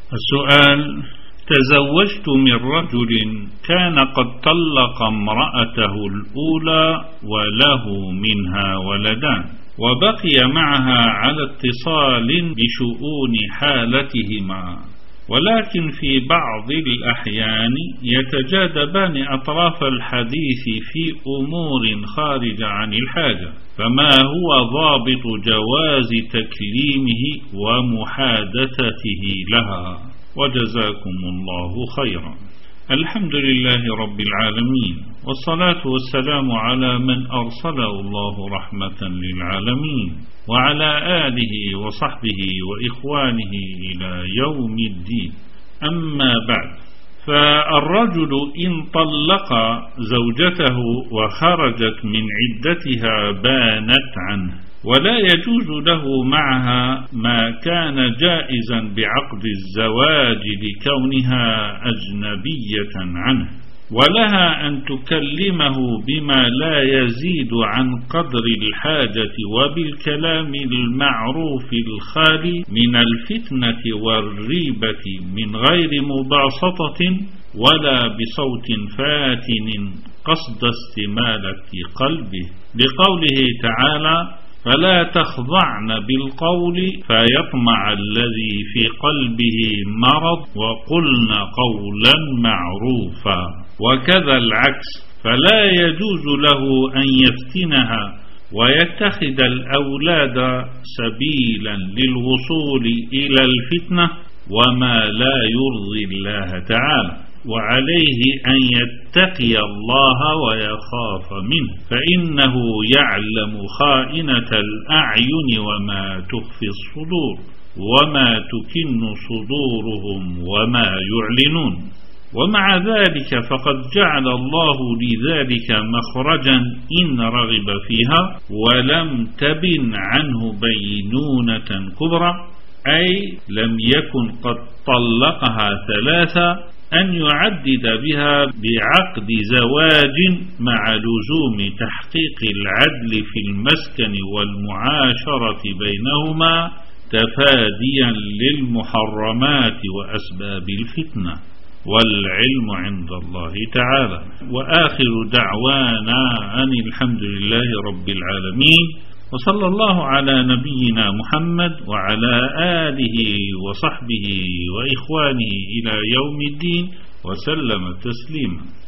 السؤال: تزوجت من رجل كان قد طلق امرأته الأولى وله منها ولدان، وبقي معها على اتصال بشؤون حالتهما، ولكن في بعض الأحيان يتجاذبان أطراف الحديث في أمور خارجة عن الحاجة، فما هو ضابط جواز تكليمه ومحادثته لها؟ وجزاكم الله خيرا. الحمد لله رب العالمين، والصلاة والسلام على من أرسله الله رحمة للعالمين، وعلى آله وصحبه وإخوانه إلى يوم الدين. أما بعد، فالرجل إن طلق زوجته وخرجت من عدتها بانت عنه، ولا يجوز له معها ما كان جائزا بعقد الزواج لكونها أجنبية عنه، ولها أن تكلمه بما لا يزيد عن قدر الحاجة وبالكلام المعروف الخالي من الفتنة والريبة من غير مباسطة ولا بصوت فاتن قصد استمالة قلبه، لقوله تعالى: فلا تخضعن بالقول فيطمع الذي في قلبه مرض وقلن قولا معروفا. وكذا العكس، فلا يجوز له أن يفتنها ويتخذ الأولاد سبيلا للوصول إلى الفتنة وما لا يرضي الله تعالى، وعليه أن يتقي الله ويخاف منه، فإنه يعلم خائنة الأعين وما تخفي الصدور وما تكن صدورهم وما يعلنون. ومع ذلك فقد جعل الله لذلك مخرجا إن رغب فيها، ولم تبن عنه بينونة كبرى، أي لم يكن قد طلقها ثلاثة، أن يعدد بها بعقد زواج مع لزوم تحقيق العدل في المسكن والمعاشرة بينهما تفاديا للمحرمات وأسباب الفتنة، والعلم عند الله تعالى. وآخر دعوانا أن الحمد لله رب العالمين، وصلى الله على نبينا محمد وعلى آله وصحبه وإخوانه إلى يوم الدين وسلم تسليما.